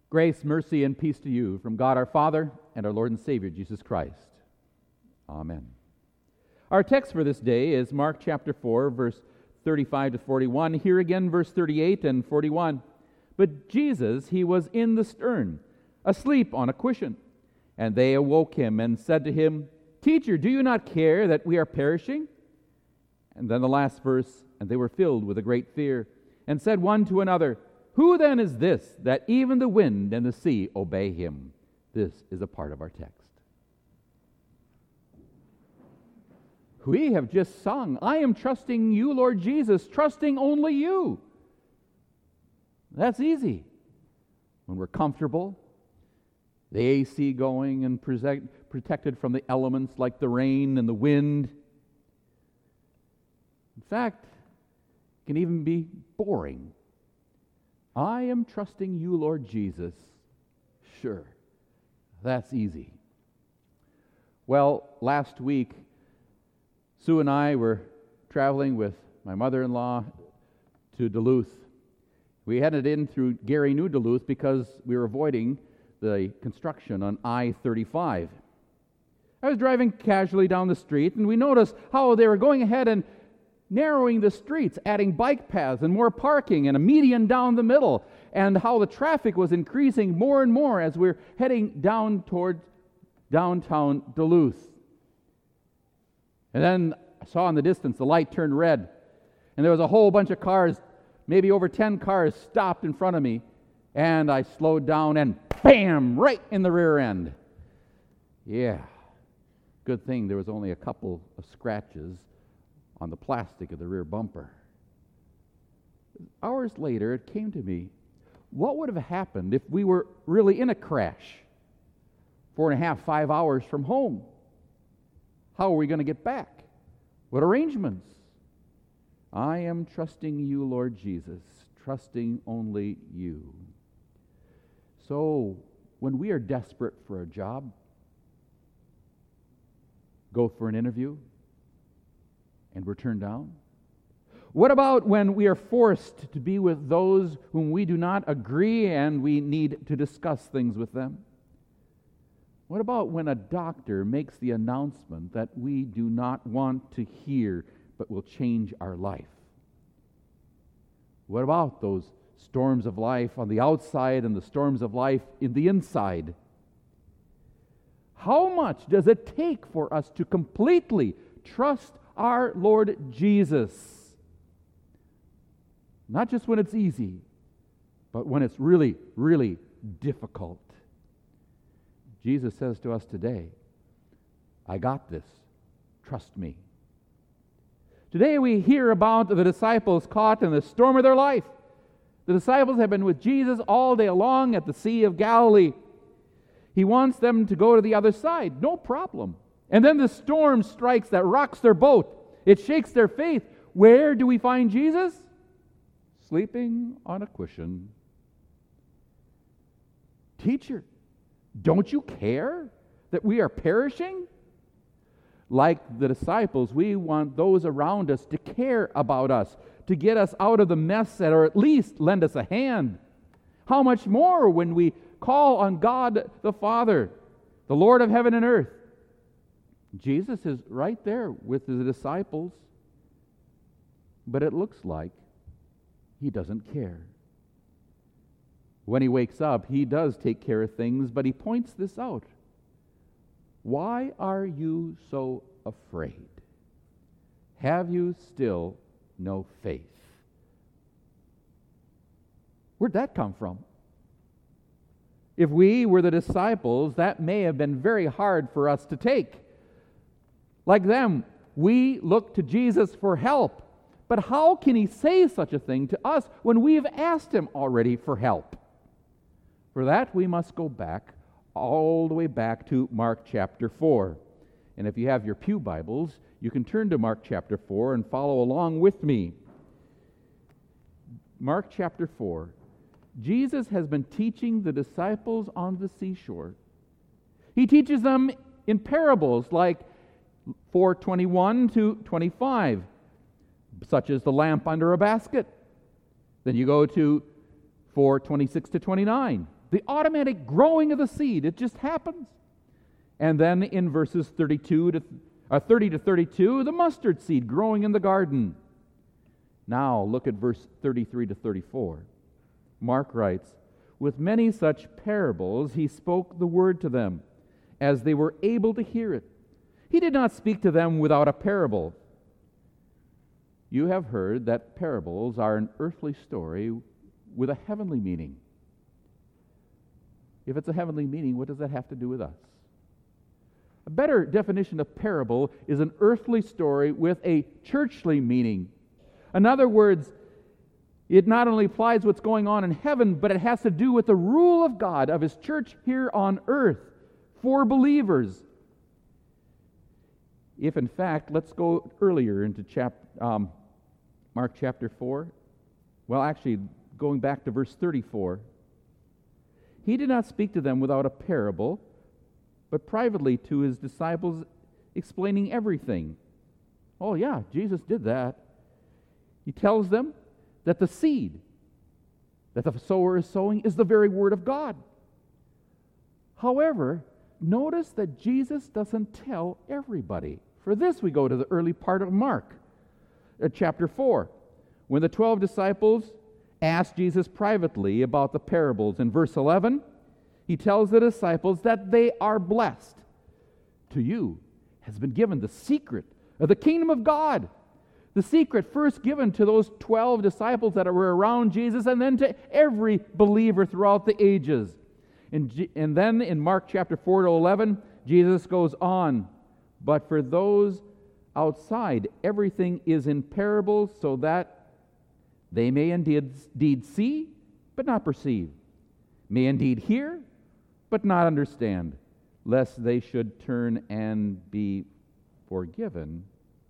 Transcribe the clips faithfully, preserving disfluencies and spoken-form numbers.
Grace, mercy, and peace to you from God our Father and our Lord and Savior, Jesus Christ. Amen. Our text for this day is Mark chapter four, verse thirty-five to forty-one. Here again, verse thirty-eight and forty-one. But Jesus, he was in the stern, asleep on a cushion. And they awoke him and said to him, Teacher, do you not care that we are perishing? And then the last verse, and they were filled with a great fear, and said one to another, Who then is this, that even the wind and the sea obey him? This is a part of our text. We have just sung, I am trusting you, Lord Jesus, trusting only you. That's easy. When we're comfortable, the A C going and protect, protected from the elements like the rain and the wind. In fact, it can even be boring. I am trusting you, Lord Jesus. Sure, that's easy. Well, last week, Sue and I were traveling with my mother-in-law to Duluth. We headed in through Gary, New Duluth, because we were avoiding the construction on I thirty-five. I was driving casually down the street, and we noticed how they were going ahead and narrowing the streets, adding bike paths and more parking and a median down the middle, and how the traffic was increasing more and more as we're heading down toward downtown Duluth. And then I saw in the distance the light turned red, and there was a whole bunch of cars, maybe over ten cars, stopped in front of me, and I slowed down and bam, right in the rear end. Yeah, good thing there was only a couple of scratches on the plastic of the rear bumper. Hours later, it came to me, what would have happened if we were really in a crash four and a half, five hours from home? How are we going to get back? What arrangements? I am trusting you, Lord Jesus, trusting only you. So, when we are desperate for a job, go for an interview, and we're turned down? What about when we are forced to be with those whom we do not agree and we need to discuss things with them? What about when a doctor makes the announcement that we do not want to hear but will change our life? What about those storms of life on the outside and the storms of life in the inside? How much does it take for us to completely trust our Lord Jesus? Not just when it's easy, but when it's really, really difficult. Jesus says to us today, I got this. Trust me. Today we hear about the disciples caught in the storm of their life. The disciples have been with Jesus all day long at the Sea of Galilee. He wants them to go to the other side. No problem. And then the storm strikes that rocks their boat. It shakes their faith. Where do we find Jesus? Sleeping on a cushion. Teacher, don't you care that we are perishing? Like the disciples, we want those around us to care about us, to get us out of the mess, or at least lend us a hand. How much more when we call on God the Father, the Lord of heaven and earth? Jesus is right there with the disciples, but it looks like he doesn't care. When he wakes up, he does take care of things, but he points this out. Why are you so afraid? Have you still no faith? Where'd that come from? If we were the disciples, that may have been very hard for us to take. Like them, we look to Jesus for help. But how can he say such a thing to us when we have asked him already for help? For that, we must go back, all the way back to Mark chapter four. And if you have your pew Bibles, you can turn to Mark chapter four and follow along with me. Mark chapter four. Jesus has been teaching the disciples on the seashore. He teaches them in parables like four twenty-one to twenty-five, such as the lamp under a basket. Then you go to four twenty-six to twenty-nine, The automatic growing of the seed. It just happens. And then in verses thirty-two to uh, thirty to thirty-two, the mustard seed growing in the garden. Now look at verse thirty-three to thirty-four. Mark writes, "With many such parables he spoke the word to them, as they were able to hear it. He did not speak to them without a parable. You have heard that parables are an earthly story with a heavenly meaning." If it's a heavenly meaning, what does that have to do with us? A better definition of parable is an earthly story with a churchly meaning. In other words, it not only applies what's going on in heaven, but it has to do with the rule of God, of His church here on earth for believers. If in fact, let's go earlier into chap, um, Mark chapter four. Well, actually, going back to verse thirty-four. "He did not speak to them without a parable, but privately to His disciples, explaining everything." Oh yeah, Jesus did that. He tells them that the seed that the sower is sowing is the very Word of God. However, notice that Jesus doesn't tell everybody. For this, we go to the early part of Mark, uh, chapter four, when the twelve disciples asked Jesus privately about the parables. In verse eleven, He tells the disciples that they are blessed. "To you has been given the secret of the kingdom of God." The secret first given to those twelve disciples that were around Jesus, and then to every believer throughout the ages. And, G- and then in Mark chapter four to eleven, Jesus goes on, "But for those outside, everything is in parables, so that they may indeed, indeed see, but not perceive, may indeed hear, but not understand, lest they should turn and be forgiven."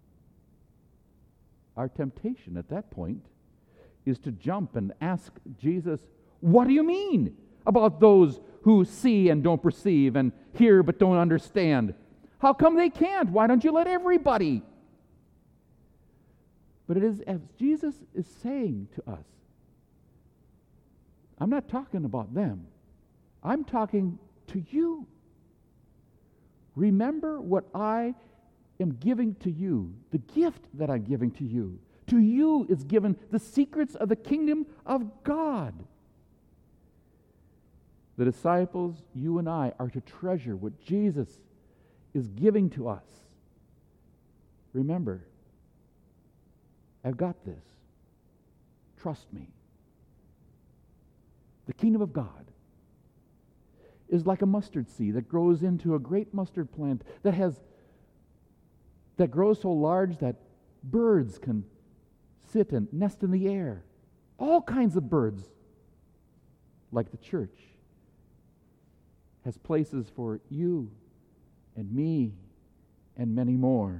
Our temptation at that point is to jump and ask Jesus, "What do you mean about those who see and don't perceive, and hear but don't understand? How come they can't? Why don't you let everybody?" But it is as Jesus is saying to us, I'm not talking about them. I'm talking to you. Remember what I am giving to you, the gift that I'm giving to you. To you is given the secrets of the kingdom of God. The disciples, you and I, are to treasure what Jesus is giving to us. Remember, I've got this. Trust me. The kingdom of God is like a mustard seed that grows into a great mustard plant that has that grows so large that birds can sit and nest in the air. All kinds of birds, like the church, has places for you and me and many more.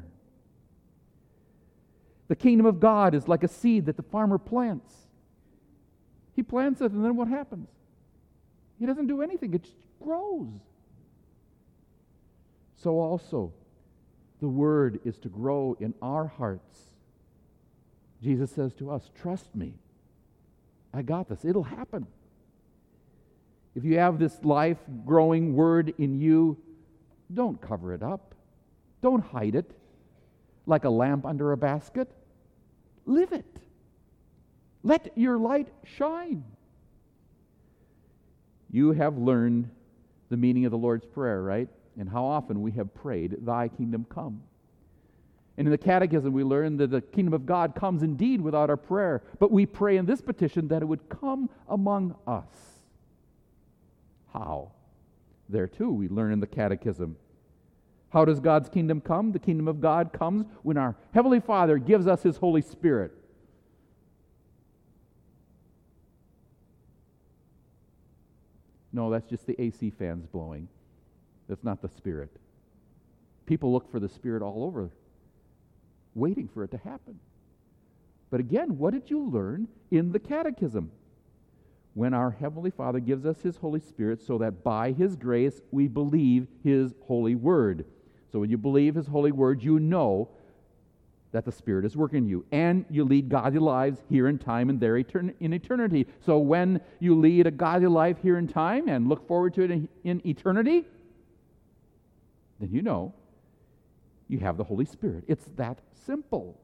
The kingdom of God is like a seed that the farmer plants. He plants it, and then what happens? He doesn't do anything. It just grows. So also, the Word is to grow in our hearts. Jesus says to us, trust me. I got this. It'll happen. If you have this life-growing Word in you, don't cover it up. Don't hide it like a lamp under a basket. Live it. Let your light shine. You have learned the meaning of the Lord's Prayer, right? And how often we have prayed, "Thy kingdom come." And in the Catechism we learn that the kingdom of God comes indeed without our prayer, but we pray in this petition that it would come among us. How? There too we learn in the Catechism. How does God's kingdom come? The kingdom of God comes when our Heavenly Father gives us His Holy Spirit. No, that's just the A C fans blowing. That's not the Spirit. People look for the Spirit all over, waiting for it to happen. But again, what did you learn in the Catechism? When our Heavenly Father gives us His Holy Spirit so that by His grace we believe His holy word. So when you believe His holy word, you know that the Spirit is working in you. And you lead godly lives here in time and there etern- in eternity. So when you lead a godly life here in time and look forward to it in, in eternity, then you know you have the Holy Spirit. It's that simple.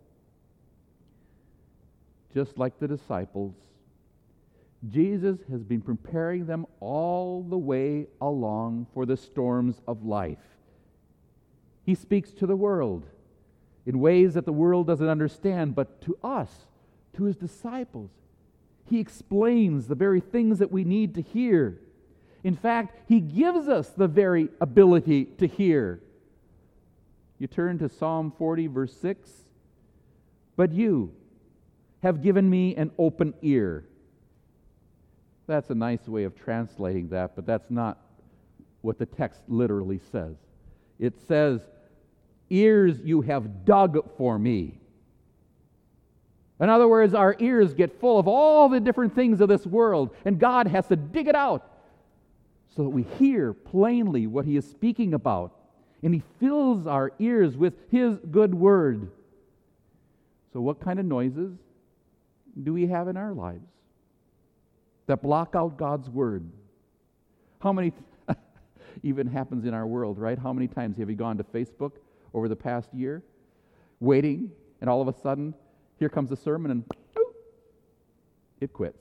Just like the disciples, Jesus has been preparing them all the way along for the storms of life. He speaks to the world in ways that the world doesn't understand, but to us, to his disciples, he explains the very things that we need to hear. In fact, he gives us the very ability to hear. You turn to Psalm forty, verse six. But you have given me an open ear. That's a nice way of translating that, but that's not what the text literally says. It says, ears you have dug for me. In other words, our ears get full of all the different things of this world, and God has to dig it out so that we hear plainly what he is speaking about. And he fills our ears with his good word. So what kind of noises do we have in our lives that block out God's word? How many, even happens in our world, right? How many times have you gone to Facebook over the past year, waiting, and all of a sudden, here comes a sermon, and ooh, it quits?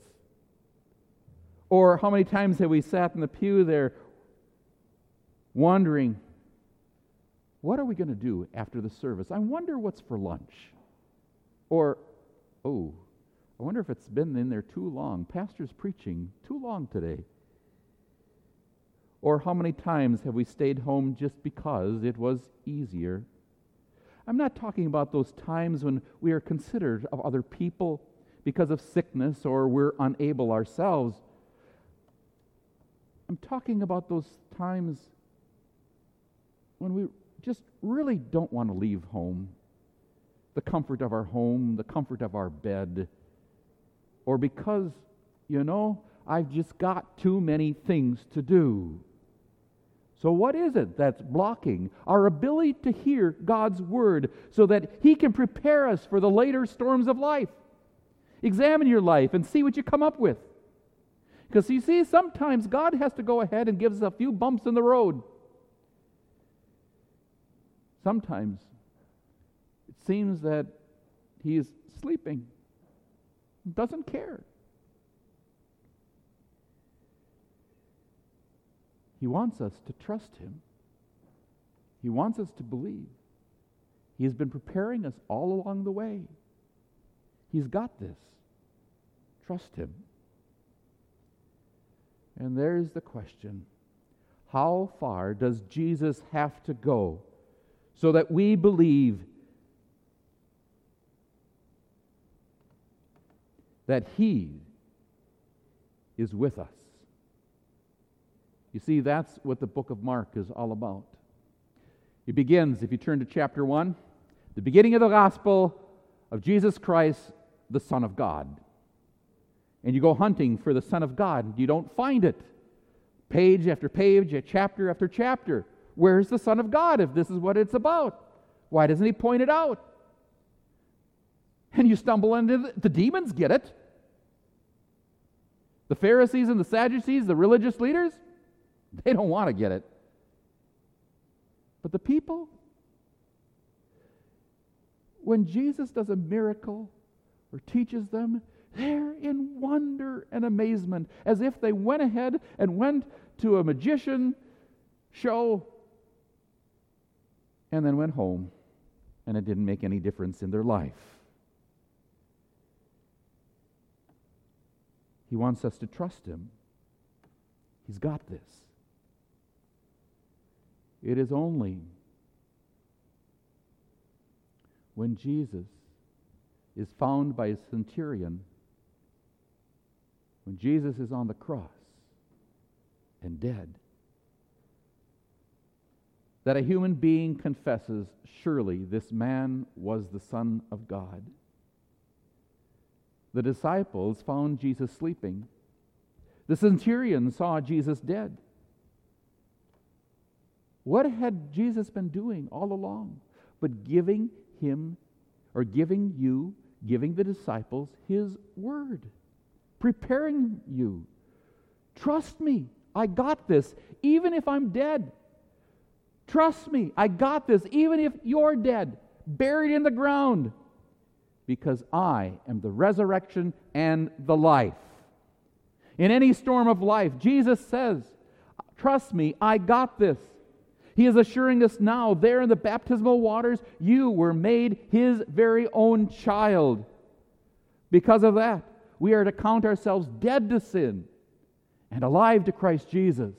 Or how many times have we sat in the pew there wondering, what are we going to do after the service? I wonder what's for lunch. Or, oh, I wonder if it's been in there too long. Pastor's preaching too long today. Or how many times have we stayed home just because it was easier? I'm not talking about those times when we are considerate of other people because of sickness or we're unable ourselves. I'm talking about those times when we just really don't want to leave home, the comfort of our home, the comfort of our bed, or because, you know, I've just got too many things to do. So what is it that's blocking our ability to hear God's word so that he can prepare us for the later storms of life? Examine your life and see what you come up with. Because you see, sometimes God has to go ahead and give us a few bumps in the road. Sometimes it seems that he is sleeping, doesn't care. He wants us to trust him. He wants us to believe. He has been preparing us all along the way. He's got this. Trust him. And there's the question. How far does Jesus have to go so that we believe that he is with us? You see, that's what the book of Mark is all about. It begins, if you turn to chapter one, the beginning of the gospel of Jesus Christ, the Son of God. And you go hunting for the Son of God. You don't find it. Page after page, chapter after chapter. Where's the Son of God if this is what it's about? Why doesn't he point it out? And you stumble into the, the demons get it. The Pharisees and the Sadducees, the religious leaders, they don't want to get it. But the people, when Jesus does a miracle or teaches them, they're in wonder and amazement, as if they went ahead and went to a magician show and then went home, and it didn't make any difference in their life. He wants us to trust him. He's got this. It is only when Jesus is found by a centurion, when Jesus is on the cross and dead, that a human being confesses, surely this man was the Son of God. The disciples found Jesus sleeping. The centurion saw Jesus dead. What had Jesus been doing all along but giving him or giving you, giving the disciples His Word, preparing you. Trust me, I got this, even if I'm dead. Trust me, I got this, even if you're dead, buried in the ground, because I am the resurrection and the life. In any storm of life, Jesus says, trust me, I got this. He is assuring us now, there in the baptismal waters, you were made His very own child. Because of that, we are to count ourselves dead to sin and alive to Christ Jesus.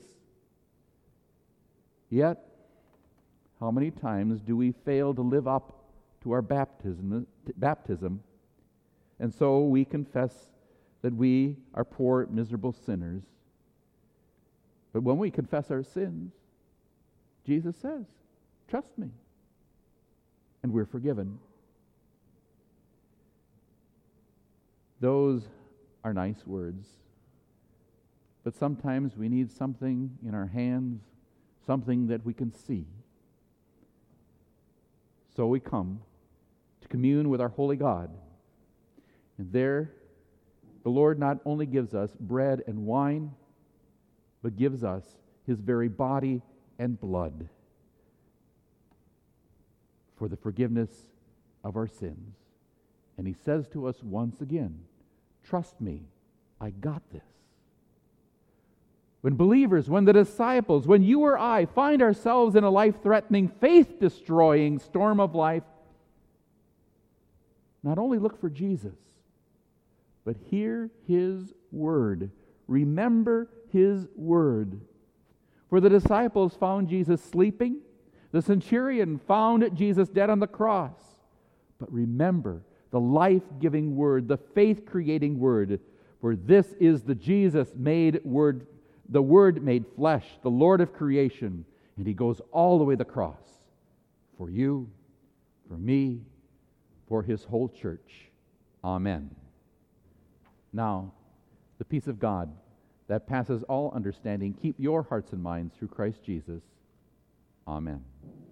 Yet, how many times do we fail to live up to our baptism, baptism, and so we confess that we are poor, miserable sinners. But when we confess our sins, Jesus says, trust me, and we're forgiven. Those are nice words, but sometimes we need something in our hands, something that we can see. So we come to commune with our holy God. And there, the Lord not only gives us bread and wine, but gives us His very body and blood for the forgiveness of our sins. And He says to us once again, trust me, I got this. When believers, when the disciples, when you or I find ourselves in a life-threatening, faith-destroying storm of life, not only look for Jesus, but hear His word. Remember His word. For the disciples found Jesus sleeping. The centurion found Jesus dead on the cross. But remember the life-giving word, the faith-creating word. For this is the Jesus made word, the Word made flesh, the Lord of creation. And He goes all the way to the cross for you, for me, for His whole church. Amen. Now, the peace of God that passes all understanding, keep your hearts and minds through Christ Jesus. Amen.